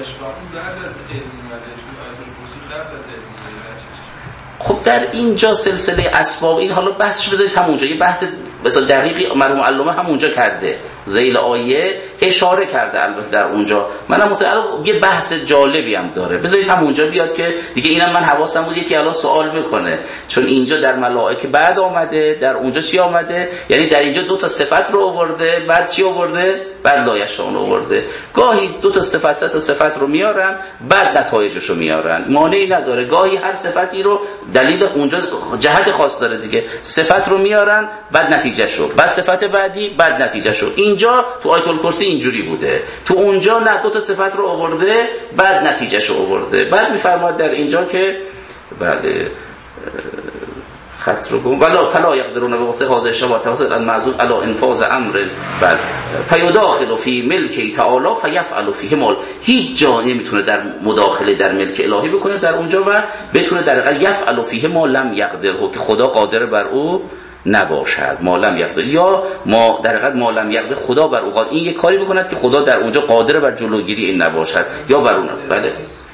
خب در اینجا سلسله اسباب این حالا بحثش بذارید همونجا، یه بحث مثلا دقیقی مرحوم علامه همونجا کرده، ذیل آیه اشاره کرده البته در اونجا. منم متعلق یه بحث جالبی هم داره، بذارید همونجا بیاد که دیگه اینم من حواسم بود یکی الان سوال بکنه، چون اینجا در ملائکه بعد آمده، در اونجا چی آمده؟ یعنی در اینجا دو تا صفت رو آورده، بعد چی آورده؟ بعد لایشون آورده. گاهی دو تا صفت سه تا صفت رو میارن، بعد نتایجش رو میارن، مانعی نداره. گاهی هر صفتی رو دلیل اونجا جهت خاص داره دیگه، صفت رو میارن بعد نتیجه شو، بعد صفت بعدی بعد نتیجه شو. اینجا تو آیت الکرسی اینجوری بوده، تو اونجا نه، دو تا صفت رو آورده بعد نتیجه شو آورده. بعد میفرماد در اینجا که بله خط رو گم ولا فلا یقدرون به واسه حاضر شوا توسط المعذور علی انفاذ امر بل فیداخل فی ملک تعالی فیفعل فیه مال. هیچ جا نمیتونه در مداخله در ملک الهی بکنه در اونجا و بتونه در حقیقت یفعل فیه ما لم یقدره، که خدا قادر بر او نباشد. ما لم یقدر یا ما در حقیقت ما لم یقدر خدا بر او قادر، این یه کاری بکند که خدا در اونجا قادر بر جلوگیری این نباشد یا بر اون. بله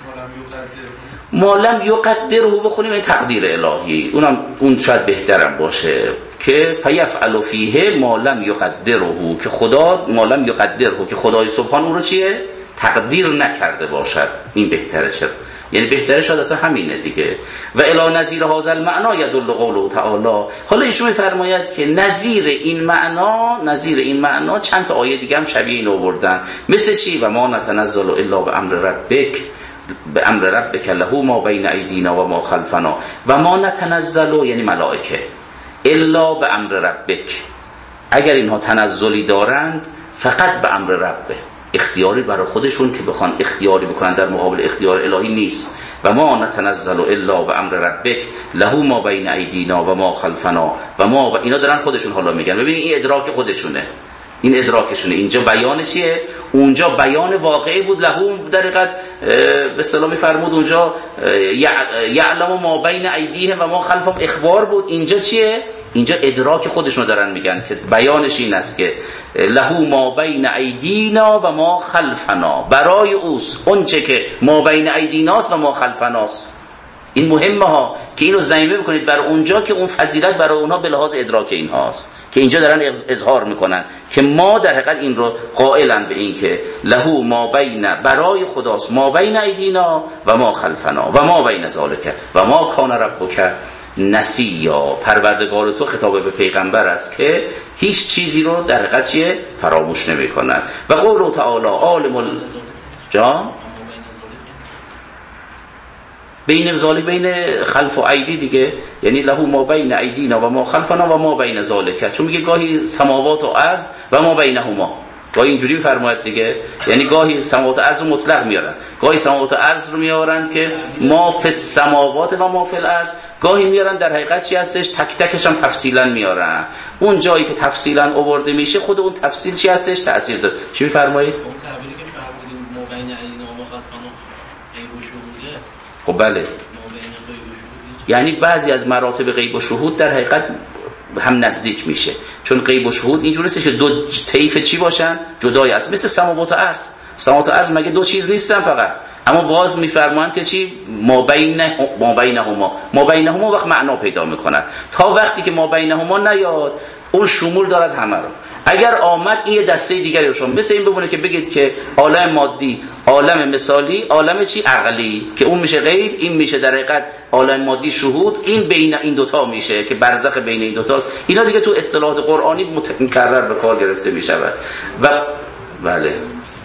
ما لم یقدره بخونیم این تقدیر الهی، اونم اون شاید بهترم باشه که فیفعل فیه ما لم یقدره، که خدا ما لم یقدره که خدای سبحان اون رو چیه تقدیر نکرده باشد. این بهتره. چرا؟ یعنی بهتره شاید اصلا همینه دیگه. و الی نظیر هذا المعنا یدل قوله تعالی. حالا ایشون میفرماید که نظیر این معنا نظیر این معنا چند تا آیه دیگه هم شبیه این آوردن. مثل چی؟ و ما نتنزل الا بامر ربک به امر ربک له ما بین ایدینا و ما خلفنا. و ما نتنزل یعنی ملائکه الا به امر ربک، اگر اینها تنزلی دارند فقط به امر ربه، اختیاری برای خودشون که بخوان اختیاری بکنن در مقابل اختیار الهی نیست. و ما نتنزل الا به امر ربک له ما بین ایدینا و ما خلفنا و ما و اینا دارن خودشون حالا میگن. ببینید این ادراک خودشونه، این ادراکشونه. اینجا بیان چیه؟ اونجا بیان واقعی بود. لهم در حقیقت به اصطلاح میفرمود اونجا یعلم ما بین ایدیهم و ما خلفهم اخبار بود. اینجا چیه؟ اینجا ادراک خودشون دارن میگن که بیانش این است که له ما بین ایدینا و ما خلفنا، برای اوست اون چه که ما بین ایدیناست و ما خلفناست. این مهمه ها که اینو ضمیمه بکنید برای اونجا که اون فضیلت برای اونها به لحاظ ادراک اینهاست که اینجا دارن اظهار میکنن که ما در حقیقت این رو قائلن به این که له ما بین، برای خداست ما بین ایدینا و ما خلفنا و ما بین ذالک و ما کان ربک نسیا. پروردگار تو خطاب به پیغمبر است که هیچ چیزی رو در حقیقت چیه فراموش نمیکنن. و قول تعالی عالم ال... جا بین ذالک بین خلف و ایدی دیگه، یعنی له ما بین ایدینا و ما خلفنا و ما بین ذالک، چون میگه گاهی سماوات و ارض و ما بینهما، گاهی اینجوری میفرماید دیگه، یعنی گاهی سماوات و ارض رو مطلق میارن، گاهی سماوات و ارض رو میارن که ما فی السماوات و ما فی الارض، گاهی میارن در حقیقت چی هستش تک تکش هم تفصیلا میارن. اون جایی که تفصیلا آورده میشه خود اون تفصیل چی هستش تأثیر داره. چی میفرمایید؟ اون تعبیری که فرمودیم ما بین ایدینا و ما خلفنا غیب و شهوده. خب بله، یعنی بعضی از مراتب غیب و شهود در حقیقت هم نزدیک میشه، چون غیب و شهود اینجوری نیست که دو طیف چی باشن جدای است، مثل سماوات و ارض. سماوات و ارض مگه دو چیز نیستن فقط، اما باز میفرمایند که چی ما بین ما بینهما ما بینهما وقت معنا پیدا میکنن. تا وقتی که ما بینهما نیاد اون شمول دارد همه رو. اگر آمد این دسته دیگری رو شما مثل این بمونه که بگید که عالم مادی، عالم مثالی، عالم چی عقلی، که اون میشه غیب، این میشه در حقیقت عالم مادی شهود، این بین این دوتا میشه که برزخ بین این دوتاست. اینا دیگه تو اصطلاحات قرآنی متکرر به کار گرفته میشود. و بله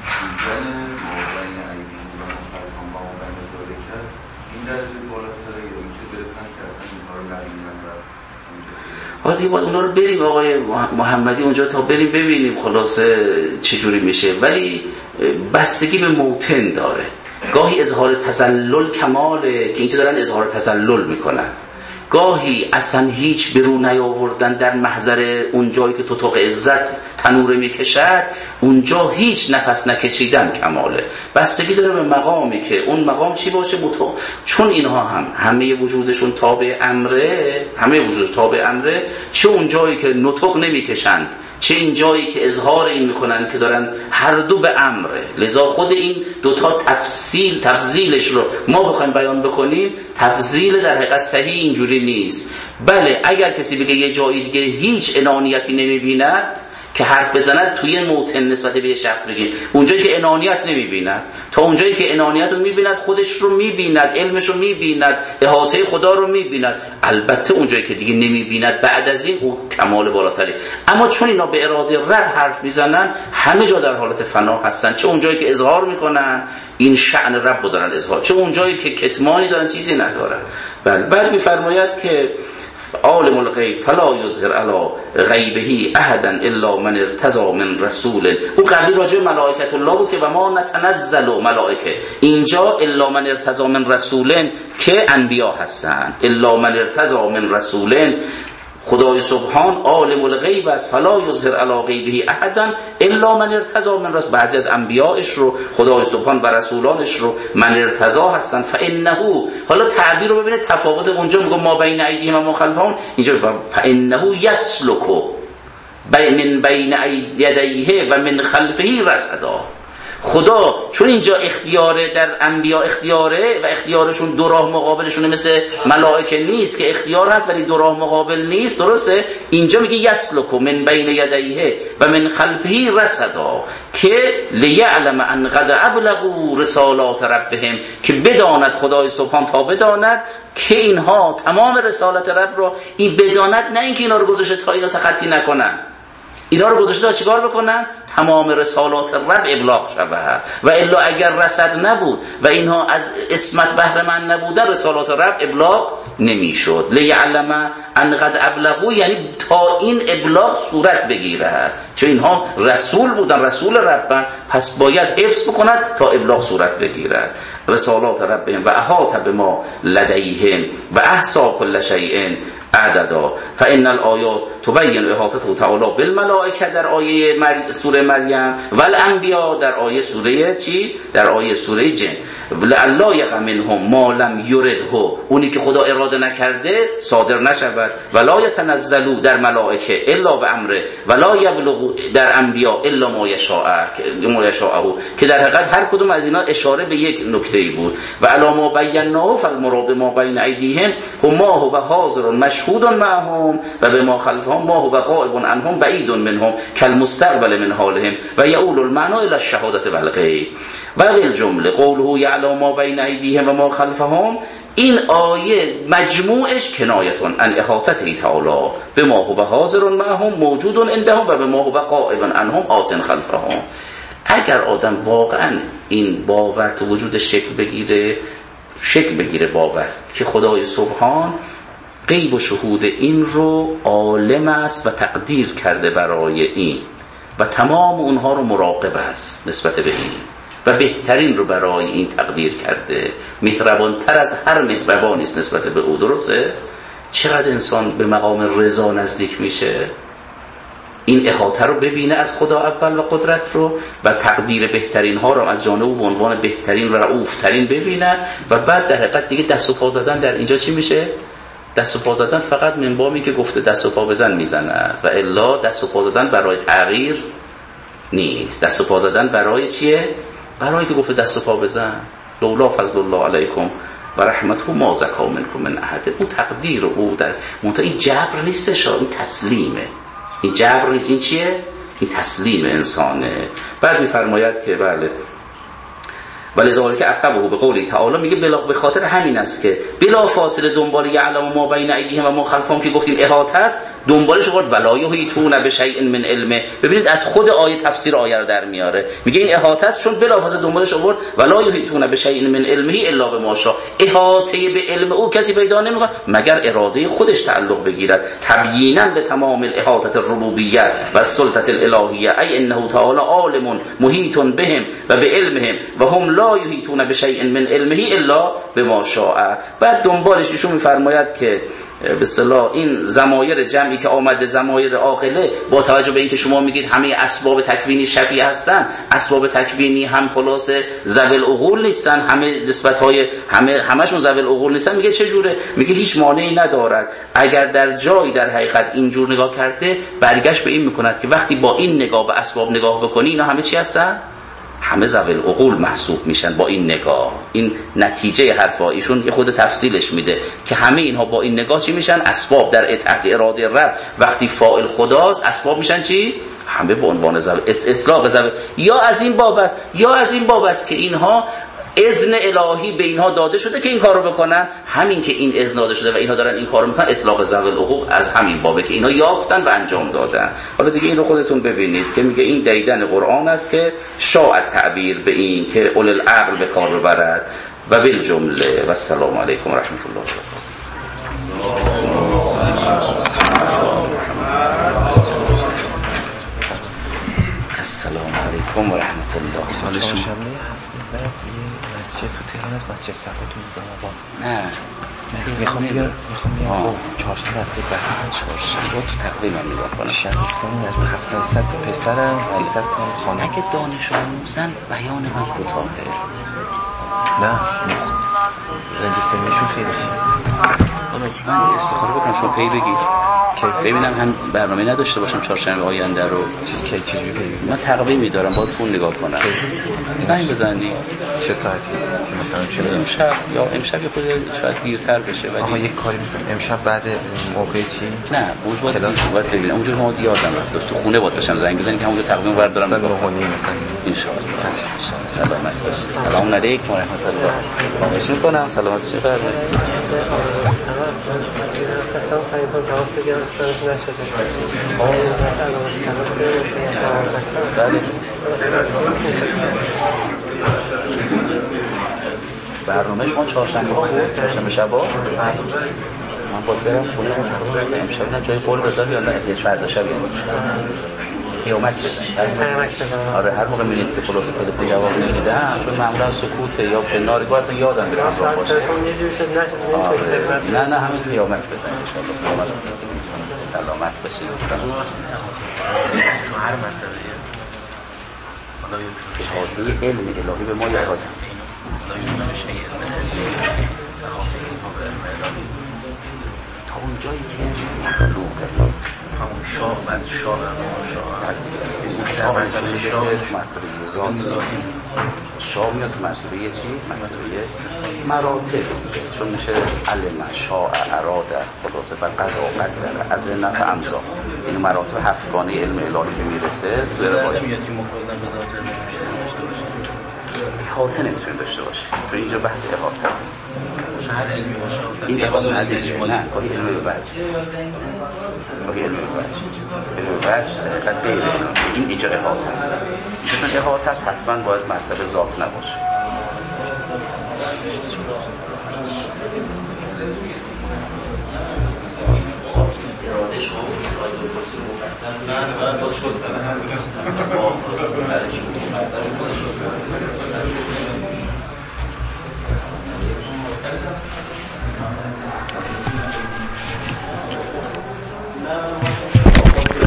دیگه باید اونا رو بریم آقای محمدی اونجا تا بریم ببینیم خلاصه چجوری میشه، ولی بستگی به موطن داره. گاهی اظهار تذلل کماله که اینجا دارن اظهار تذلل میکنن، گاهی اصلا هیچ برو نیاوردن در محضر اون جایی که توتق عزت تنوره میکشد اونجا هیچ نفس نکشیدن کماله. بستگی داره به مقامی که اون مقام چی باشه متو. چون اینها هم همه وجودشون تابع امره، همه وجود تابع امره، چه اون جایی که نطق نمیکشند چه این جایی که اظهار این میکنن که دارن هر دو به امره. لذا خود این دوتا تفصیل تفضیلش رو ما بخوایم بیان بکنیم تفضیل در حقیقت صحیح اینجوری نیست. بله اگر کسی بگه یه جایی دیگه هیچ انانیتی نمیبیند که حرف بزند توی موطن نسبت به یه شخص بگیم اونجایی که انانیت نمیبیند، تا اونجایی که انانیت رو میبیند خودش رو میبیند، علمش رو میبیند، احاطه خدا رو میبیند. البته اونجایی که دیگه نمیبیند بعد از این او کمال بالاتری. اما چون اینا به اراده رب حرف میزنن همه جا در حالت فنا هستن، چه اونجایی که اظهار میکنن این شأن رب رو دارن اظهار، چه اونجایی که کتمانی دارن چیزی ندارن. بله بعد میفرماید که عالم الغیب فلا یظهر علی غیبه احدا الا من ارتضی من رسول. اون قبلی راجع به ملائکه الله بود که و ما نتنزل ملائکه، اینجا الا من ارتضی من رسول که انبیا هستن. الا من ارتضی من رسول، خدای سبحان عالم الغیب است، فلا یظهر علی غیبه احدا الا من ارتضی من رسول. بعضی از انبیاءش رو خدای سبحان و رسولانش رو من ارتضی هستن. فانه، حالا تعبیر رو ببینید تفاوت، اونجا میگه ما بین ایدیهم و ما خلفهم، اینجا فانه یسلک من بین یدیه و من خلفه رصدا. خدا چون اینجا اختیاره در انبیا اختیاره و اختیارشون دو راه مقابلشونه، مثل ملائکه نیست که اختیار هست ولی دو راه مقابل نیست، درسته؟ اینجا میگه یسلک من بین یدیه و من خلفه رصدا که لیعلم ان قد ابلغوا رسالات ربهم، که بداند خدای سبحان تا بداند که اینها تمام رسالت رب رو این بداند، نه اینکه اینا رو گذاشته تا اینا تخطی نکنن، اینا رو گذاشته تا چیکار بکنن؟ تمام رسالات رب ابلاغ شود. و الا اگر رصد نبود و اینها از اسمت بهره مند نبودن، رسالات رب ابلاغ نمیشد. لیعلم ان قد ابلغوا یعنی تا این ابلاغ صورت بگیرد، چون اینها رسول بودن، رسول ربن، پس باید حفظ بکند تا ابلاغ صورت بگیرد. رسالات ربهم و احاط بما لدیهم و احصى كل شیء عددا. فان الآیات تبین احاطته تعالی بالملائکه در آیه مر... سوره مریم و الانبیا در آیه سوره چی؟ در آیه سوره جن. لعلا یقع منهم ما لم یرده، اونی که خدا اراده نکرده صادر نشود. ولا یتنزلوا در ملائکه الا به امره ولا یبلغ در انبیا الا ما یشاء ما یشاء، که در حقیقت هر کدوم از اینا اشاره به یک نکته ای بود. و علی ما بیناه فالمراد ما بین ایدیهم و ما هو حاضر مشهود معهم و بما خلفهم ما هو غائب عنهم بعید منهم کالمستقبل من حالهم و یؤول المعنى الى الشهاده والغیب. و بالجمله قوله یعلم ما بین ایدیهم و ما خلفهم، این آیه مجموعش کنایتون ان احاطته تعالی به ما هو حاضر معهم موجود عندهم و به ما هو غائب عنهم آت خلفهم. اگر آدم واقعا این باور تو وجود شکل بگیره، شکل بگیره باور که خدای سبحان غیب و شهود این رو عالم است و تقدیر کرده برای این و تمام اونها رو مراقب است نسبت به این و بهترین رو برای این تقدیر کرده، مهربانتر از هر مهربانی است نسبت به او، درسته؟ چقدر انسان به مقام رضا نزدیک میشه؟ این احاطه رو ببینه از خدا اول و قدرت رو و تقدیر بهترین ها رو از جانب و عنوان بهترین و رؤوف ترین ببینه و بعد در حقیقت دیگه دست و پا زدن در اینجا چی میشه؟ دست و پا زدن فقط منبامی که گفته دست و پا بزن میزند و الا دست و پا زدن برای تغییر نیست. دست و پا زدن برای چیه؟ برای که گفته دست و پا بزن. لولا فضل الله علیکم و رحمته ما زکا منکم من احد. اون تقدیر او در منتها این جبر نیستش، این تسلیمه. این جبر نیست، این چیه؟ این تسلیم انسانه. بعد میفرماید که بله ولی ذالک عقبه به قولی تعالی، میگه بلا به خاطر همین است که بلا فاصله دنبال یعلم ما بین ایدیهم و ما خلفهم که گفتیم احاطه است، دنبالش آورد ولا یحیطون بشیء من علمه. ببینید از خود آیه تفسیر آیه رو در میاره، میگه این احاطه است چون بلا فاصله دنبالش آورد ولا یحیطون بشیء من علمه الا بما شاء. احاطه به علم او کسی پیدا نمیکنه مگر اراده خودش تعلق بگیرد. تبیینا به تمام الاحاطه الربوبیه و السلطه الالهیه ای انه تعالی عالم محیط بهم و به علمهم و هم لا یحیطون بشیء من علمه الا بما شاء. بعد دنبالش ایشون میفرماید که به اصطلاح این ضمایر جمعی که آمده ضمایر عاقله، با توجه به اینکه شما میگید همه اسباب تکوینی شفیع هستن، اسباب تکوینی هم خلاص ذوی العقول نیستن، همه نسبت‌های همه همشون ذوی العقول نیستن. میگه چه جوره؟ میگه هیچ مانعی ندارد اگر در جایی در حقیقت اینجور نگاه کرده برگشت به این میکند که وقتی با این نگاه به اسباب نگاه بکنی اینا همه چی هستن؟ همه ذوی العقول محسوب میشن با این نگاه. این نتیجه حرفا ایشون یه خود تفصیلش میده که همه اینها با این نگاه چی میشن؟ اسباب در تحت اراده رب. وقتی فاعل خداست اسباب میشن چی؟ همه به عنوان ذوی اطلاق ذوی. یا از این باب است یا از این باب است که اینها اذن الهی به اینها داده شده که این کارو بکنن. همین که این اذن داده شده و اینها دارن این کارو میکنن اطلاق ذوی الحقوق از همین بابه که اینها یافتن و انجام دادن. حالا دیگه این رو خودتون ببینید که میگه این دیدن قرآن است که شاید تعبیر به این که اول العقل به کار ببرد. و بالجمله و السلام علیکم و رحمت الله و برکاته. السلام علیکم و رحمت الله. حال شما؟ مسجد تو تهران از مسجد صفا تو نظام نه میخوام بیارم میخوام بیارم چهارشنبه هفته بعد چهارشنبه تو تقویم هم نگاه کنم. شهرستانی از هفتصد تا پسرم سیصد تا خانم. اگه دانش آموزن بیان من کوتاهه. نه رنجستریشون خیلی شد. من استخاره بکنم شما پی بگیر که ببینم هم برنامه نداشته باشم چهارشنبه آینده رو کی چجوری بگیر. من تقویمی دارم با تون نگاه کنم. زنگ بزنی چه ساعتی مثلا چه امشب یا امشب یه خود شاید دیرتر بشه ولی آها یک کاری می‌کنم امشب بعد موقع چی نه اونجا باید باید ببینم اونجا ما یادم رفت تو خونه باید باشم زنگ بزنی که همونجا تقویم بردارم مثلا روحانی مثلا ان شاء الله. سلامت باشید. سلام علیکم و رحمت الله. خواهش می‌کنم سلامت چه خبره؟ خواستم خیلی‌ها تماس بگیرم سرش نشده. بله. برنامه شما چهارشنبه ها بود؟ چهارشنبه شبا؟ من باید برم خونه امشب نه جای قول بذار یا نه فردا شب یعنی پیامک بزنید. پیامک بزنید. آره هر موقع می‌بینید که خلاص تلفن جواب نمیدم چون معمولا سکوته یا کنارگاه اصلا یادم میره جواب باشه. یه جوری شد نشد. نه نه همین پیامک بزنید ان شاء الله. سلامت باشید. هر منطقه حالا احاطه علم الهی به ما یاد تا اون جایی که مخلوق همون شاه از شاه شاه مرتبه شاه مرتبه ذات شاه میاد مرتبه چی؟ مرتبه مراتب چون میشه علم شاه اراده خلاصه بر قضا و قدر از نفع امضا این مراتب هفتگانه علم الهی که میرسه توی روایت میاد که مقابل به ذات احاطه نمیتونیم داشته باشیم چون اینجا بحث احاطه است. هر علمی باشه این احاطه ندیگه نه گاهی علمی به وجه گاهی علمی به وجه علمی به وجه دقیقت بیره این اینجا احاطه است چون احاطه است حتما باید مرتبه ذات نباشه. اراده شما آیت الکرسی مفصل نه باید باز شد مفصل